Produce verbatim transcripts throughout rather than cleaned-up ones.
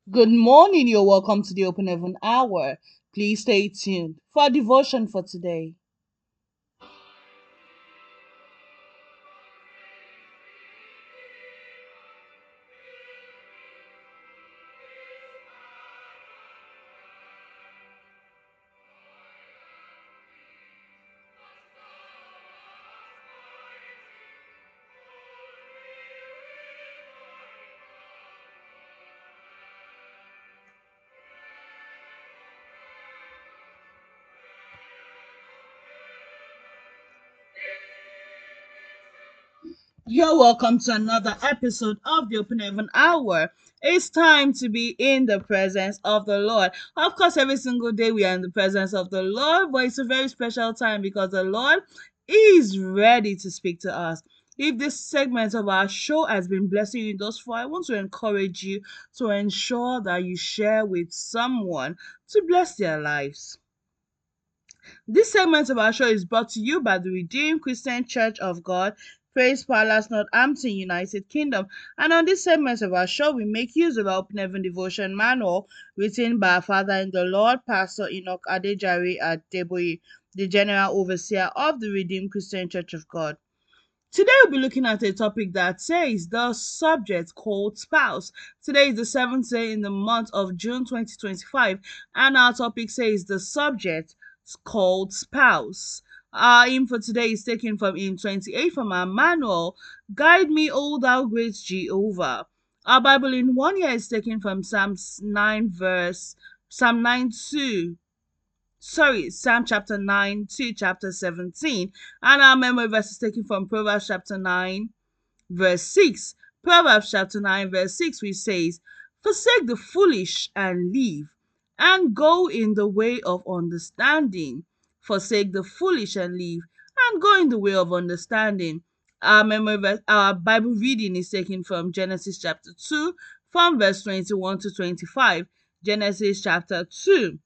Good morning. You're welcome to the Open Heaven Hour. Please stay tuned for our devotion for today. You're welcome to another episode of the Open Heaven Hour. It's time to be in the presence of the Lord. Of course, every single day we are in the presence of the Lord, but it's a very special time because the Lord is ready to speak to us. If this segment of our show has been blessing you thus far, I want to encourage you to ensure that you share with someone to bless their lives. This segment of our show is brought to you by the Redeemed Christian Church of God, Praise Palace, Northampton, United Kingdom. And on this segment of our show, we make use of our Open Heaven Devotion Manual written by our Father in the Lord, Pastor Enoch Adejare Adeboye, the General Overseer of the Redeemed Christian Church of God. Today we'll be looking at a topic that says the subject called spouse. Today is the seventh day in the month of June twenty twenty-five, and our topic says the subject called spouse. Our hymn for today is taken from hymn twenty-eight from our manual, Guide Me, O Thou Great Jehovah. Our Bible in one year is taken from Psalms nine verse Psalm nine two sorry, Psalm chapter nine to chapter seventeen. And our memory verse is taken from Proverbs chapter nine, verse six. Proverbs chapter nine, verse six, which says, Forsake the foolish and live, and go in the way of understanding. Forsake the foolish and live, and go in the way of understanding. Our memory verse, our Bible reading is taken from Genesis chapter two, from verse twenty-one to twenty-five. Genesis chapter two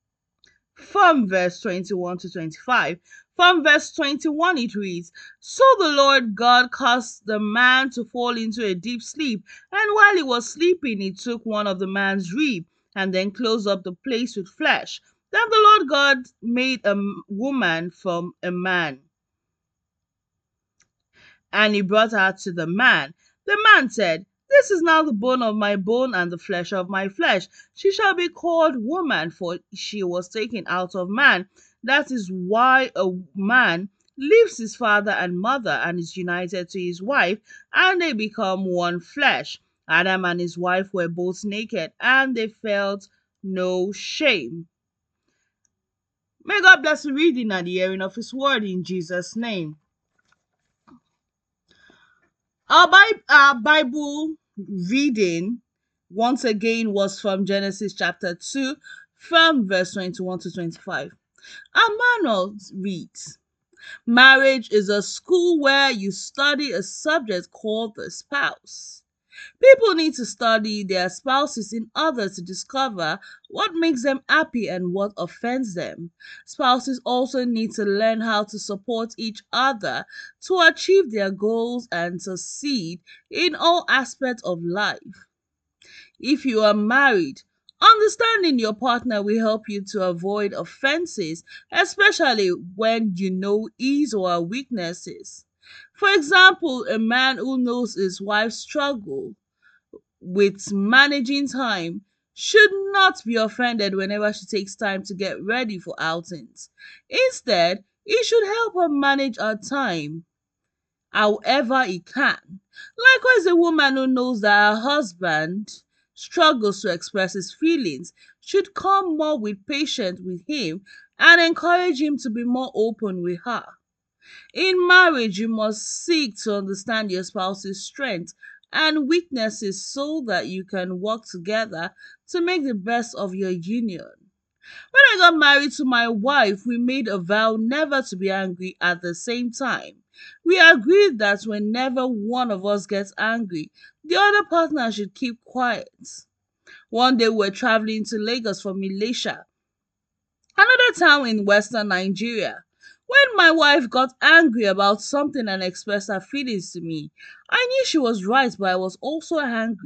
from verse twenty-one to twenty-five. From verse twenty-one, it reads, So the Lord God caused the man to fall into a deep sleep, and while he was sleeping, he took one of the man's rib, and then closed up the place with flesh. Then the Lord God made a woman from a man, and he brought her to the man. The man said, This is now the bone of my bone and the flesh of my flesh. She shall be called woman, for she was taken out of man. That is why a man leaves his father and mother and is united to his wife, and they become one flesh. Adam and his wife were both naked, and they felt no shame. May God bless the reading and the hearing of his word in Jesus' name. Our, Bi- our Bible reading once again was from Genesis chapter two, from verse twenty-one to twenty-five. Our manual reads, Marriage is a school where you study a subject called the spouse. People need to study their spouses in order to discover what makes them happy and what offends them. Spouses also need to learn how to support each other to achieve their goals and succeed in all aspects of life. If you are married, understanding your partner will help you to avoid offenses, especially when you know his or her weaknesses. For example, a man who knows his wife struggle with managing time should not be offended whenever she takes time to get ready for outings. Instead, he should help her manage her time however he can. Likewise, a woman who knows that her husband struggles to express his feelings should come more with patience with him and encourage him to be more open with her. In marriage, you must seek to understand your spouse's strengths and weaknesses so that you can work together to make the best of your union. When I got married to my wife, we made a vow never to be angry at the same time. We agreed that whenever one of us gets angry, the other partner should keep quiet. One day we were traveling to Lagos from Malaysia, another town in western Nigeria. When my wife got angry about something and expressed her feelings to me, I knew she was right, but I was also angry.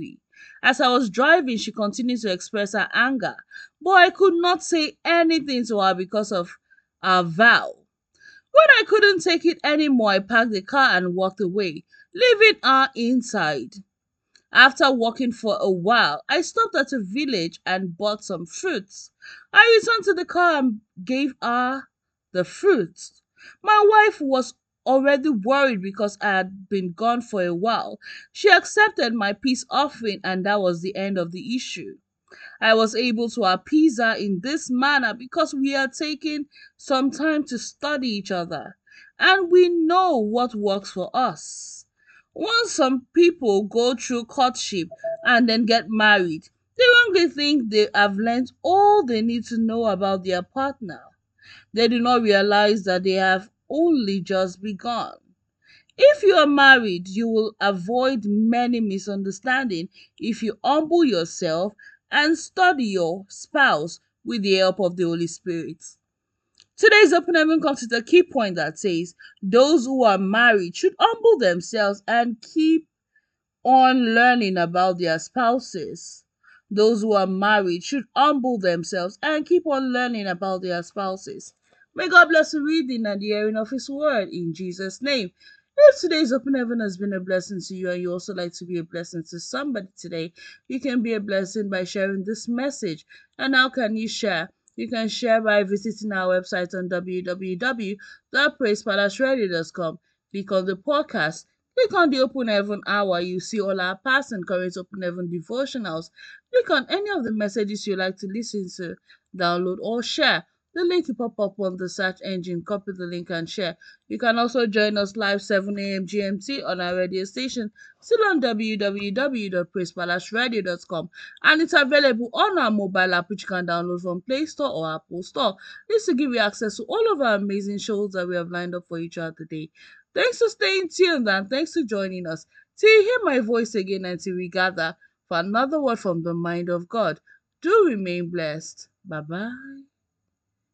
As I was driving, she continued to express her anger, but I could not say anything to her because of our vow. When I couldn't take it anymore, I parked the car and walked away, leaving her inside. After walking for a while, I stopped at a village and bought some fruits. I returned to the car and gave her the fruits. My wife was already worried because I had been gone for a while. She accepted my peace offering, and that was the end of the issue. I was able to appease her in this manner because we had taken some time to study each other and we know what works for us. Once some people go through courtship and then get married, they wrongly think they have learned all they need to know about their partner. They do not realize that they have only just begun. If you are married, you will avoid many misunderstandings if you humble yourself and study your spouse with the help of the Holy Spirit. Today's open heaven comes with a key point that says those who are married should humble themselves and keep on learning about their spouses. Those who are married should humble themselves and keep on learning about their spouses. May God bless the reading and the hearing of His word in Jesus' name. If today's open heaven has been a blessing to you and you also like to be a blessing to somebody today, you can be a blessing by sharing this message. And how can you share? You can share by visiting our website on w w w dot praise palace radio dot com. Click on the podcast. Click on the Open Heaven Hour. You see all our past and current Open Heaven devotionals. Click on any of the messages you like to listen to, download or share. The link will pop up on the search engine. Copy the link and share. You can also join us live seven a m G M T on our radio station, still on w w w dot praise palace radio dot com. And it's available on our mobile app, which you can download from Play Store or Apple Store. This will give you access to all of our amazing shows that we have lined up for you throughout the day. Thanks for staying tuned and thanks for joining us. Till you hear my voice again and till we gather for another word from the mind of God. Do remain blessed. Bye bye.